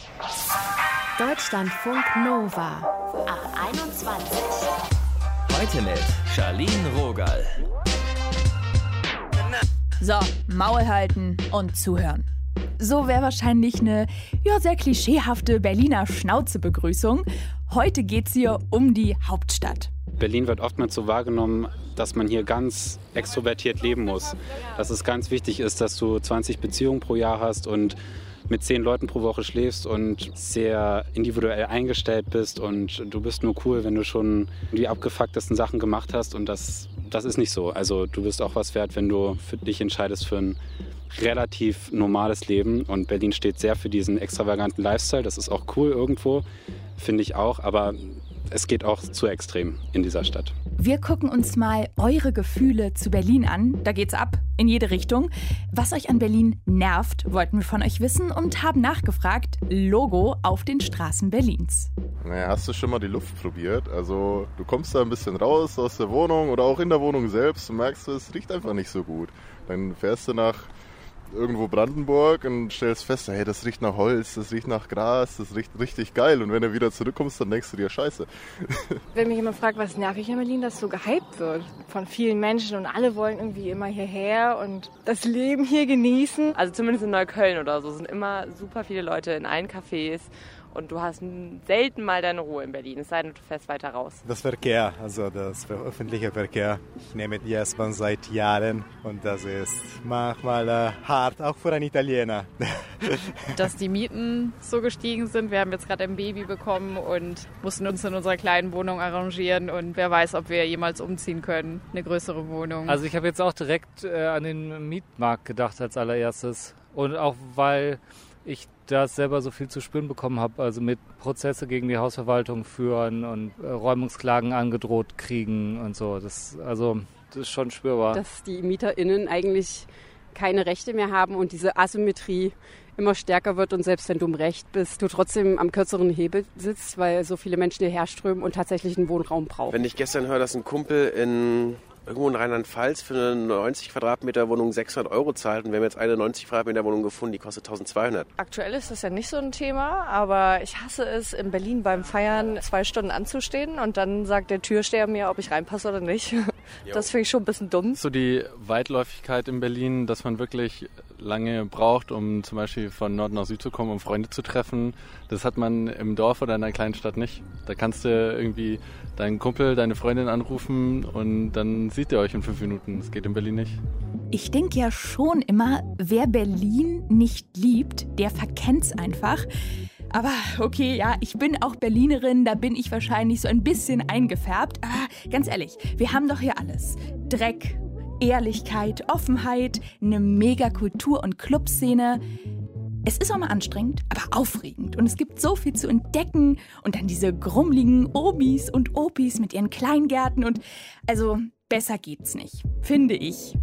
Deutschlandfunk Nova ab 21. Heute mit Charlene Rogal. So, Maul halten und zuhören. So wäre wahrscheinlich eine sehr klischeehafte Berliner Schnauze-Begrüßung. Heute geht's hier um die Hauptstadt. Berlin wird oftmals so wahrgenommen, dass man hier ganz extrovertiert leben muss. Dass es ganz wichtig ist, dass du 20 Beziehungen pro Jahr hast und mit 10 Leuten pro Woche schläfst und sehr individuell eingestellt bist und du bist nur cool, wenn du schon die abgefucktesten Sachen gemacht hast und das ist nicht so. Also du bist auch was wert, wenn du für dich entscheidest für ein relativ normales Leben und Berlin steht sehr für diesen extravaganten Lifestyle. Das ist auch cool irgendwo, finde ich auch, aber es geht auch zu extrem in dieser Stadt. Wir gucken uns mal eure Gefühle zu Berlin an. Da geht's ab, in jede Richtung. Was euch an Berlin nervt, wollten wir von euch wissen und haben nachgefragt. Logo auf den Straßen Berlins. Naja, hast du schon mal die Luft probiert? Also du kommst da ein bisschen raus aus der Wohnung oder auch in der Wohnung selbst und merkst, es riecht einfach nicht so gut. Dann fährst du nach irgendwo Brandenburg und stellst fest, hey, das riecht nach Holz, das riecht nach Gras, das riecht richtig geil. Und wenn du wieder zurückkommst, dann denkst du dir, scheiße. Wenn mich jemand fragt, was nervig an Berlin, dass so gehypt wird von vielen Menschen und alle wollen irgendwie immer hierher und das Leben hier genießen. Also zumindest in Neukölln oder so sind immer super viele Leute in allen Cafés. Und du hast selten mal deine Ruhe in Berlin, es sei denn, du fährst weiter raus. Das Verkehr, also das öffentliche Verkehr. Ich nehme die S-Bahn seit Jahren und das ist manchmal hart, auch für einen Italiener. Dass die Mieten so gestiegen sind. Wir haben jetzt gerade ein Baby bekommen und mussten uns in unserer kleinen Wohnung arrangieren. Und wer weiß, ob wir jemals umziehen können, eine größere Wohnung. Also ich habe jetzt auch direkt an den Mietmarkt gedacht als allererstes. Und auch weil ich da selber so viel zu spüren bekommen habe, also mit Prozesse gegen die Hausverwaltung führen und Räumungsklagen angedroht kriegen und so. Das ist schon spürbar. Dass die MieterInnen eigentlich keine Rechte mehr haben und diese Asymmetrie immer stärker wird und selbst wenn du im Recht bist, du trotzdem am kürzeren Hebel sitzt, weil so viele Menschen hierher strömen und tatsächlich einen Wohnraum brauchen. Wenn ich gestern höre, dass ein Kumpel irgendwo in Rheinland-Pfalz für eine 90 Quadratmeter Wohnung 600 € zahlt und wir haben jetzt eine 90 Quadratmeter Wohnung gefunden, die kostet 1200. Aktuell ist das ja nicht so ein Thema, aber ich hasse es, in Berlin beim Feiern 2 Stunden anzustehen und dann sagt der Türsteher mir, ob ich reinpasse oder nicht. Das finde ich schon ein bisschen dumm. So die Weitläufigkeit in Berlin, dass man wirklich lange braucht, um zum Beispiel von Nord nach Süd zu kommen, um Freunde zu treffen. Das hat man im Dorf oder in einer kleinen Stadt nicht. Da kannst du irgendwie deinen Kumpel, deine Freundin anrufen und dann seht ihr euch in 5 Minuten. Das geht in Berlin nicht. Ich denke ja schon immer, wer Berlin nicht liebt, der verkennt's einfach. Aber okay, ja, ich bin auch Berlinerin, da bin ich wahrscheinlich so ein bisschen eingefärbt. Aber ganz ehrlich, wir haben doch hier alles. Dreck, Ehrlichkeit, Offenheit, eine mega Kultur- und Clubszene. Es ist auch mal anstrengend, aber aufregend. Und es gibt so viel zu entdecken. Und dann diese grummeligen Obis und Opis mit ihren Kleingärten. Und also besser geht's nicht, finde ich.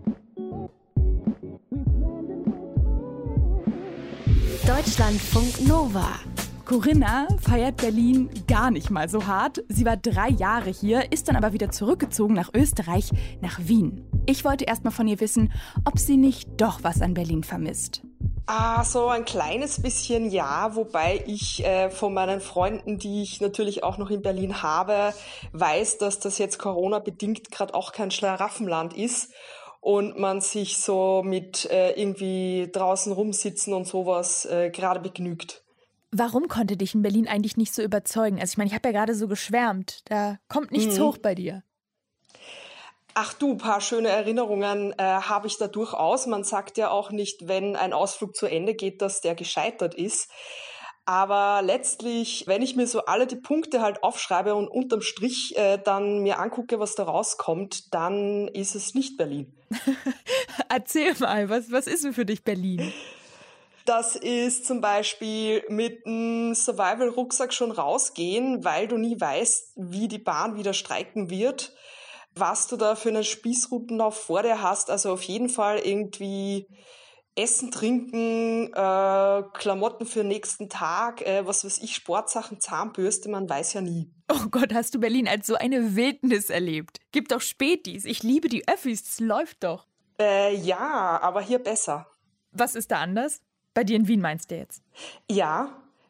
Deutschlandfunk Nova. Corinna feiert Berlin gar nicht mal so hart. Sie war 3 Jahre hier, ist dann aber wieder zurückgezogen nach Österreich, nach Wien. Ich wollte erst mal von ihr wissen, ob sie nicht doch was an Berlin vermisst. So ein kleines bisschen ja, wobei ich von meinen Freunden, die ich natürlich auch noch in Berlin habe, weiß, dass das jetzt Corona-bedingt gerade auch kein Schlaraffenland ist und man sich so mit irgendwie draußen rumsitzen und sowas gerade begnügt. Warum konnte dich in Berlin eigentlich nicht so überzeugen? Also ich meine, ich habe ja gerade so geschwärmt, da kommt nichts hoch bei dir. Ach du, ein paar schöne Erinnerungen habe ich da durchaus. Man sagt ja auch nicht, wenn ein Ausflug zu Ende geht, dass der gescheitert ist. Aber letztlich, wenn ich mir so alle die Punkte halt aufschreibe und unterm Strich dann mir angucke, was da rauskommt, dann ist es nicht Berlin. Erzähl mal, was ist denn für dich Berlin? Das ist zum Beispiel mit einem Survival-Rucksack schon rausgehen, weil du nie weißt, wie die Bahn wieder streiken wird, was du da für einen Spießrutenlauf vor dir hast. Also auf jeden Fall irgendwie Essen, Trinken, Klamotten für den nächsten Tag, was weiß ich, Sportsachen, Zahnbürste, man weiß ja nie. Oh Gott, hast du Berlin als so eine Wildnis erlebt? Gibt doch Spätis, ich liebe die Öffis, es läuft doch. Ja, aber hier besser. Was ist da anders? Bei dir in Wien meinst du jetzt? Ja,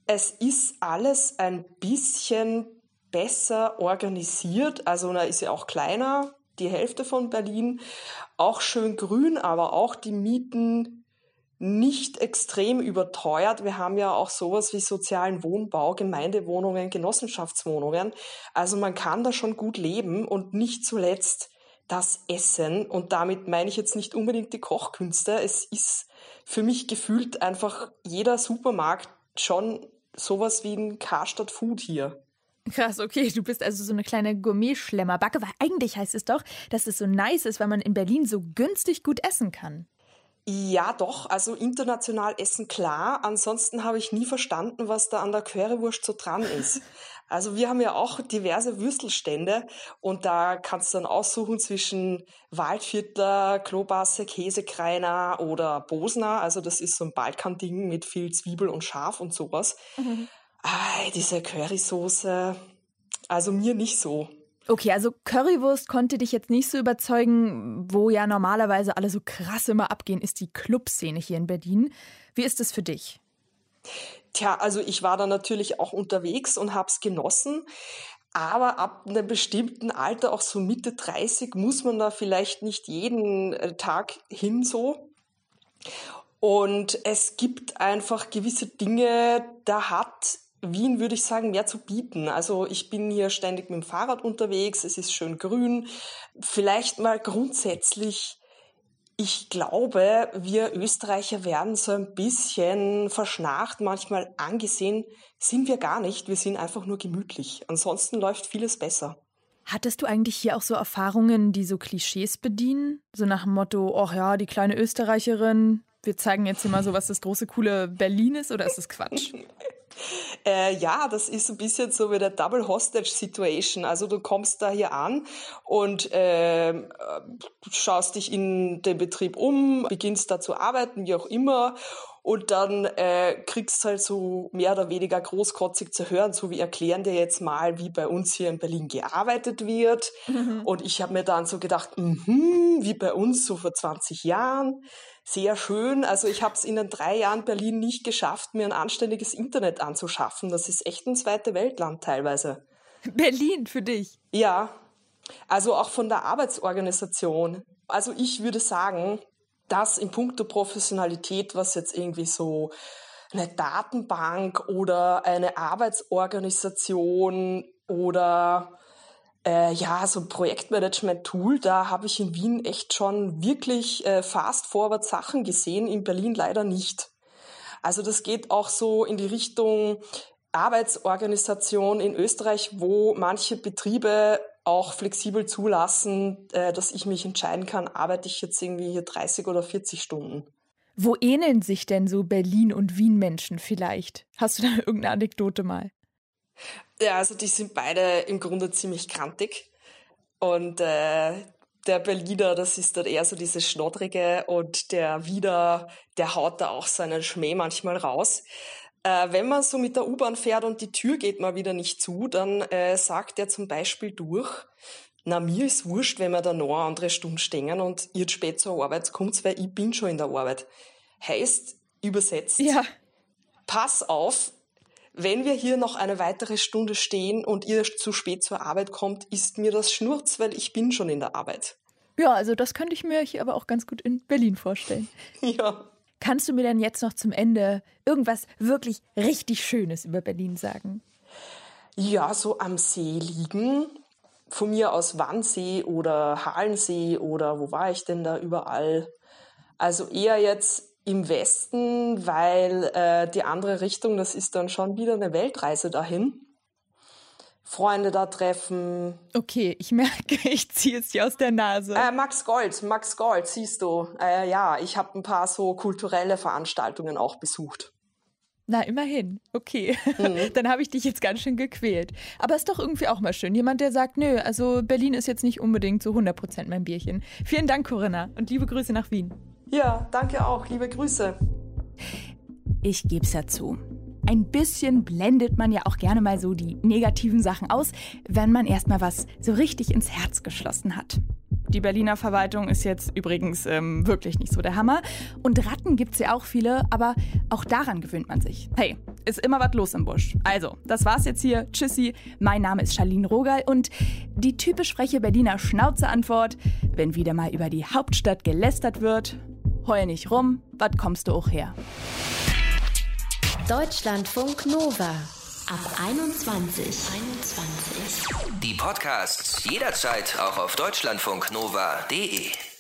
Es ist alles ein bisschen besser organisiert. Also da ist ja auch kleiner, die Hälfte von Berlin. Auch schön grün, aber auch die Mieten nicht extrem überteuert. Wir haben ja auch sowas wie sozialen Wohnbau, Gemeindewohnungen, Genossenschaftswohnungen. Also man kann da schon gut leben und nicht zuletzt das Essen. Und damit meine ich jetzt nicht unbedingt die Kochkünste. Es ist für mich gefühlt einfach jeder Supermarkt schon sowas wie ein Karstadt Food hier. Krass, okay, du bist also so eine kleine Gourmet-Schlemmerbacke, weil eigentlich heißt es doch, dass es so nice ist, weil man in Berlin so günstig gut essen kann. Ja, doch, also international essen, klar. Ansonsten habe ich nie verstanden, was da an der Currywurst so dran ist. Also wir haben ja auch diverse Würstelstände und da kannst du dann aussuchen zwischen Waldviertler, Klobasse, Käsekreiner oder Bosner. Also das ist so ein Balkan-Ding mit viel Zwiebel und Schaf und sowas. Diese Currysoße, also mir nicht so. Okay, also Currywurst konnte dich jetzt nicht so überzeugen, wo ja normalerweise alle so krass immer abgehen, ist die Clubszene hier in Berlin. Wie ist das für dich? Tja, also ich war da natürlich auch unterwegs und hab's genossen. Aber ab einem bestimmten Alter, auch so Mitte 30, muss man da vielleicht nicht jeden Tag hin so. Und es gibt einfach gewisse Dinge, da hat Wien, würde ich sagen, mehr zu bieten. Also ich bin hier ständig mit dem Fahrrad unterwegs, es ist schön grün. Vielleicht mal grundsätzlich, ich glaube, wir Österreicher werden so ein bisschen verschnarcht, manchmal angesehen. Sind wir gar nicht, wir sind einfach nur gemütlich. Ansonsten läuft vieles besser. Hattest du eigentlich hier auch so Erfahrungen, die so Klischees bedienen? So nach dem Motto, ach ja, die kleine Österreicherin, wir zeigen jetzt hier mal so, was das große, coole Berlin ist, oder ist das Quatsch? Ja, das ist ein bisschen so wie der Double Hostage Situation. Also du kommst da hier an und schaust dich in den Betrieb um, beginnst da zu arbeiten, wie auch immer. Und dann kriegst halt so mehr oder weniger großkotzig zu hören, so wie erklären dir jetzt mal, wie bei uns hier in Berlin gearbeitet wird. Und ich habe mir dann so gedacht, wie bei uns so vor 20 Jahren. Sehr schön. Also ich habe es in den 3 Jahren Berlin nicht geschafft, mir ein anständiges Internet anzuschaffen. Das ist echt ein zweite Weltland teilweise. Berlin für dich? Ja, also auch von der Arbeitsorganisation. Also ich würde sagen, dass in puncto Professionalität, was jetzt irgendwie so eine Datenbank oder eine Arbeitsorganisation oder so ein Projektmanagement-Tool, da habe ich in Wien echt schon wirklich fast-forward Sachen gesehen, in Berlin leider nicht. Also das geht auch so in die Richtung Arbeitsorganisation in Österreich, wo manche Betriebe auch flexibel zulassen, dass ich mich entscheiden kann, arbeite ich jetzt irgendwie hier 30 oder 40 Stunden. Wo ähneln sich denn so Berlin- und Wien-Menschen vielleicht? Hast du da irgendeine Anekdote mal? Ja, also die sind beide im Grunde ziemlich krantig. Und der Berliner, das ist dann eher so dieses Schnoddrige und der Wiener, der haut da auch seinen Schmäh manchmal raus. Wenn man so mit der U-Bahn fährt und die Tür geht mal wieder nicht zu, dann sagt er zum Beispiel durch, na, mir ist wurscht, wenn wir da noch eine andere Stunde stehen und ihr spät zur Arbeit kommt, weil ich bin schon in der Arbeit. Heißt, übersetzt, pass auf, wenn wir hier noch eine weitere Stunde stehen und ihr zu spät zur Arbeit kommt, ist mir das Schnurz, weil ich bin schon in der Arbeit. Ja, also das könnte ich mir hier aber auch ganz gut in Berlin vorstellen. Ja. Kannst du mir denn jetzt noch zum Ende irgendwas wirklich richtig Schönes über Berlin sagen? Ja, so am See liegen. Von mir aus Wannsee oder Halensee oder wo war ich denn da überall? Also eher jetzt im Westen, weil die andere Richtung, das ist dann schon wieder eine Weltreise dahin. Freunde da treffen. Okay, ich merke, ich ziehe es dir aus der Nase. Max Gold, siehst du. Ja, ich habe ein paar so kulturelle Veranstaltungen auch besucht. Na, immerhin. Okay, dann habe ich dich jetzt ganz schön gequält. Aber ist doch irgendwie auch mal schön. Jemand, der sagt, nö, also Berlin ist jetzt nicht unbedingt so 100% mein Bierchen. Vielen Dank, Corinna, und liebe Grüße nach Wien. Ja, danke auch. Liebe Grüße. Ich geb's ja zu. Ein bisschen blendet man ja auch gerne mal so die negativen Sachen aus, wenn man erstmal was so richtig ins Herz geschlossen hat. Die Berliner Verwaltung ist jetzt übrigens wirklich nicht so der Hammer. Und Ratten gibt's ja auch viele, aber auch daran gewöhnt man sich. Hey, ist immer was los im Busch. Also, das war's jetzt hier. Tschüssi, mein Name ist Charlene Rogal und die typisch freche Berliner Schnauze-Antwort, wenn wieder mal über die Hauptstadt gelästert wird: Heul nicht rum, was kommst du auch her? Deutschlandfunk Nova ab 21. Die Podcasts jederzeit auch auf deutschlandfunknova.de.